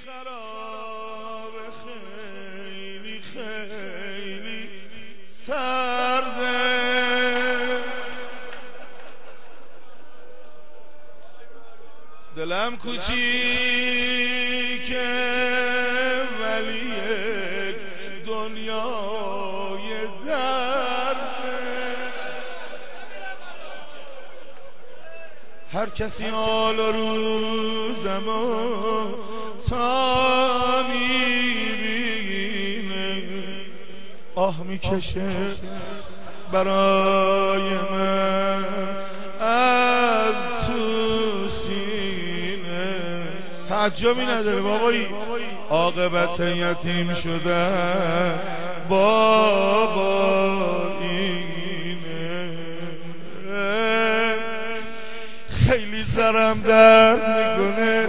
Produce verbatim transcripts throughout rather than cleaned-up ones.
خراب خیلی خیلی سرده دلم کوچیکه ولی یک دنیای درده هر کسی حال و روزمو تا میبینه آه میکشه برای من از تو سینه تعجبی نداره بابایی عاقبت یتیم شدن بابا اینه خیلی سرم درد میکنه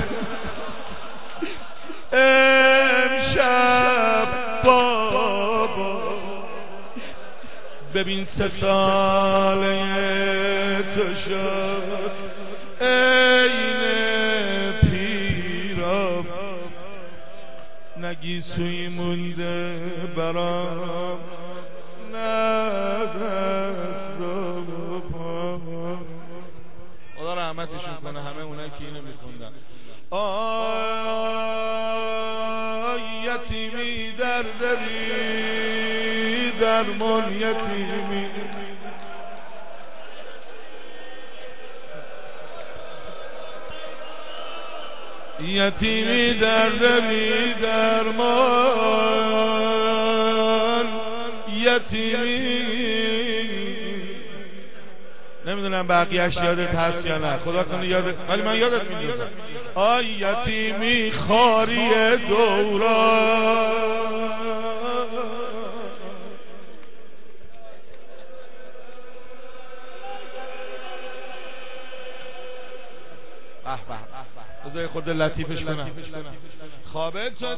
امشب بابا ببین سه ساله تو شد این پیرام نگی سوی مونده برام نه دست و پا خدا رحمتشون کنه همه اونایی که اینو میخوندن آی یتیمی در دری درمان یتیمی یتیمی در دری درمان یتیمی نمیدونم بقیهش یادت هست یا نه خدا کنه یادت ولی من یادت میندازم آی یتیمی خاری دوران بذار خود لطیفش کنم خواب تو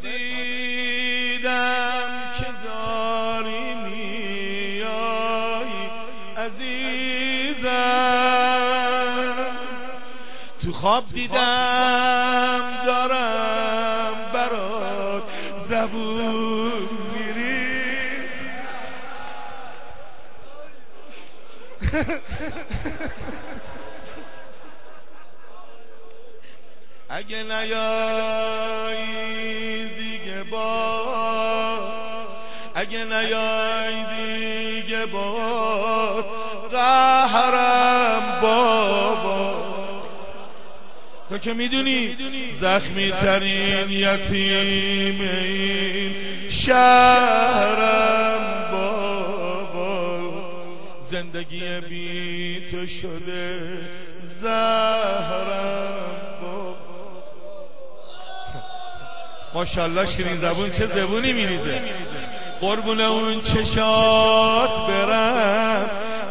دیدم که داری میایی عزیزم تو خواب دیدم دارم برات زبون میریز اگه نیای دیگه باد اگه نیای دیگه باد قهرم بابا تو که میدونی زخمی ترین یتیم این شهرم بابا زندگی بی تو شده زهرم ماشاءالله شیرین زبون چه زبونی میریزه قربون اون چشات برم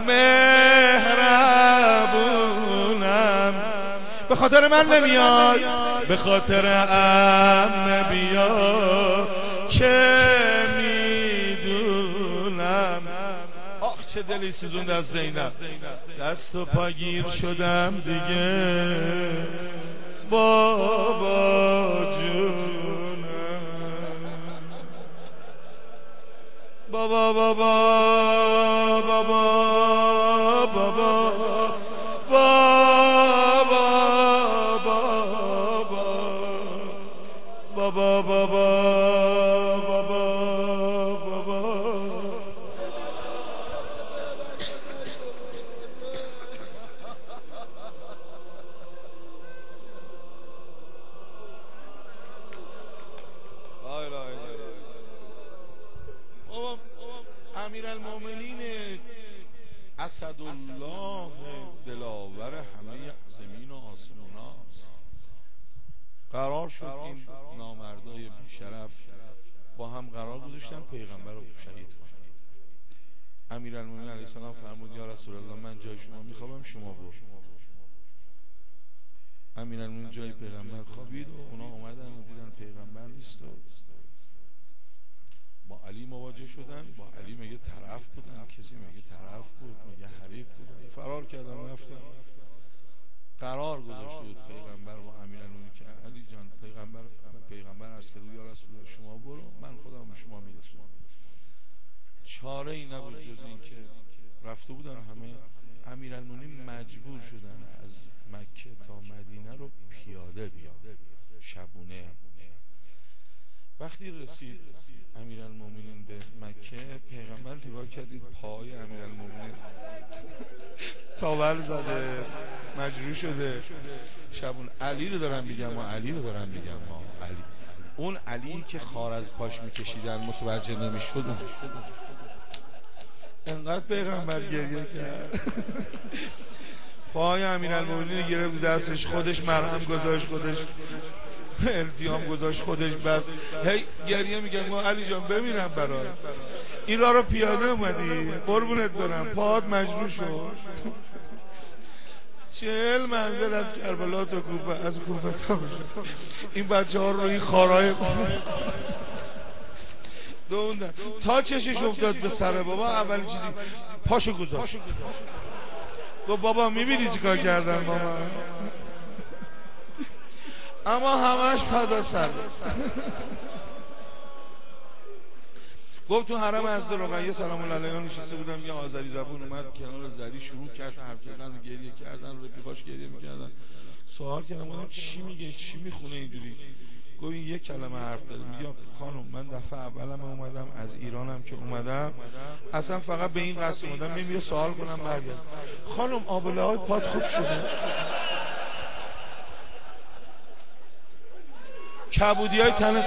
مهربونم به خاطر من نمیای به خاطر عمه بیا که میدونم آخ چه دلی سوزوند از زینب دست و پاگیر شدم دیگه بابا جون بابا بابا بابا بابا بابا بابا بابا امیرالمومنین اسدالله دلاور همه زمین و آسمان است قرار شد این نامردای بیشرف با هم قرار گذاشتن پیغمبر رو شهید کنن امیرالمومنین علیه السلام فرمود یا رسول الله من جای شما میخوابم شما برو امیرالمومنین جای پیغمبر خوابید و اونا اومدن و دیدن پیغمبر نیست با علی مواجه شدن با علی میگه طرف بودن کسی میگه طرف بود میگه حریف بودن فرار کردن رفتن قرار گذاشته بود پیغمبر با امیرالمومنین که علی جان پیغمبر پیغمبر مجبور شدن از مکه تا مدینه رو پیاده بیان شبونه. وقتی رسید امیرالمومنین به مکه، پیغمبر نگاه کردید پای امیرالمومنین تاول زده، مجروح شده، شبون. علی رو دارن میگم، ما علی رو دارن میگم، ما علی، اون علی که خار از پاش میکشیدن متوجه نمیشد، انقدر پیغمبر گریه کرد. پای امیرالمومنین گرفت دستش، خودش مرهم گذاشت، خودش التیام گذاشت، خودش بس هی گریه میگن ما علی جان بمیرم برات، این راه رو پیاده اومدی، قربونت برم، پاهات مجروح شد. چهل منزل از کربلا تا کوفه، از کوفه تا بشه این بچه ها رو این خارای دوندن تا چشش افتاد به سر بابا. اول چیزی پاشو گذاشت، گفت بابا میبینی چی کار کردن ماما، اما همش فدا سر. گفت تو حرم حضرت رقیه سلام الله علیها نشسته بودم، یه آذری زبون اومد کنار زری شروع کرد حرف زدن و گریه کردن، رفیقاش گریه میکردن. سوال کردم گفتم چی میگه، چی میخونه اینجوری؟ گفت این یک کلمه حرف داره، میگه خانم من دفعه اولم اومدم، از ایرانم که اومدم اصلا فقط به این قصد اومدم میم یه سوال کنم برگرد. خانم آبله‌های پات خوب شده؟ کبودی های تنت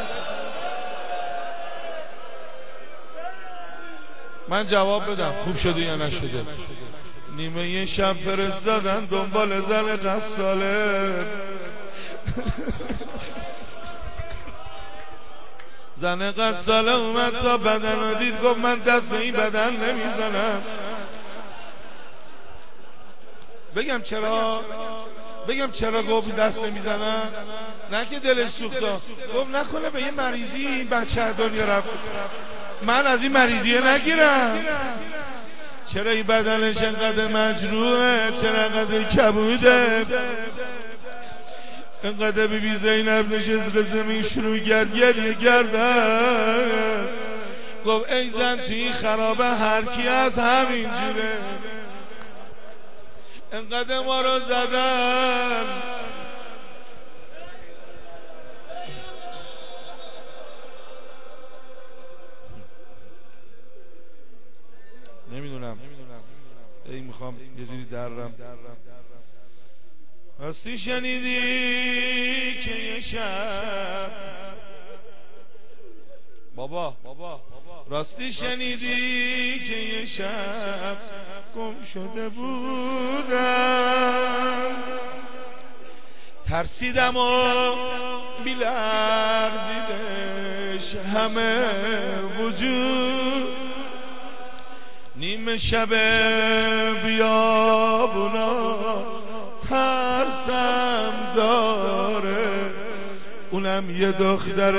من جواب بدم خوب شده یا نشده؟ نیمه یه شب فرستادن دنبال زن غساله، زن غساله اومد تا بدن رو دید، گفت من دست به این بدن نمیزنم. بگم چرا؟ بگم چرا گفت دست نمیزنم؟ نه که دلش سوخته، گفت نکنه به یه مریضی این بچه دنیا رفت، من از این مریضیه نگیرم. چرا این بدنش انقدر مجروحه، چرا انقدر کبوده؟ انقدر بی بی زینب نشست رو زمین شروع کرد گریه کردن. گفت ای زن توی این خرابه هر کی از همین جوره، انقدر ما رو زدن. نمیدونم ای میخوام یه جوری درم. راستی شنیدی که یه شب بابا راستی شنیدی که یه شب گم شده بودم، ترسیدم و بیلرزیدش همه وجود، نیمه شب بیابونا ترسم داره، اونم یه دختر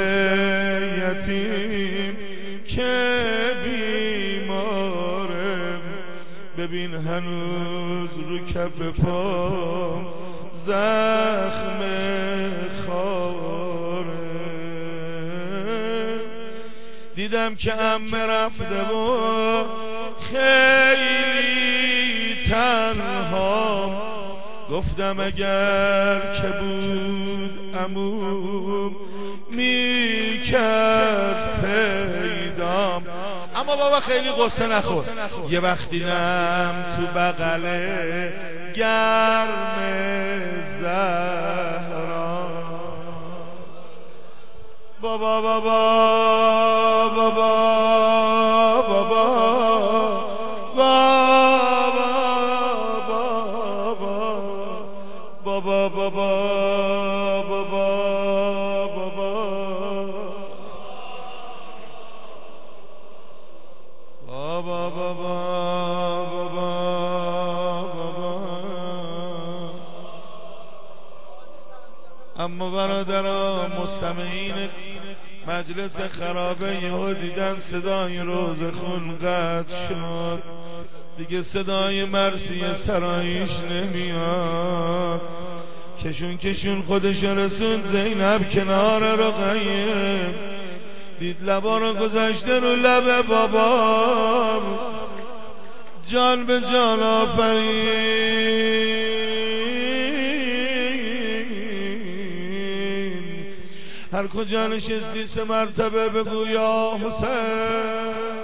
یتیم که بیماره، ببین هنوز رو کف پام زخم خاره. دیدم که عمه رفته و خیلی تنهام، گفتم اگر که بود عموم میکرد پیدام. اما بابا خیلی قصه نخور، یه وقت دیدم تو بغل گرم زهرا، بابا بابا بابا بابا بابا بابا بابا بابا بابا اما برادران مستمعین مجلس خرابه یهو دیدن صدای روز خون قطع شد، دیگه صدای مرسی سرایش نمیاد. کشون کشون خودش رسون زینب کنار رقیه، دید لبا رو گذاشته رو لب بابا، جان به جان آفرین. هر کجا نشستی سه مرتبه بگو یا حسین.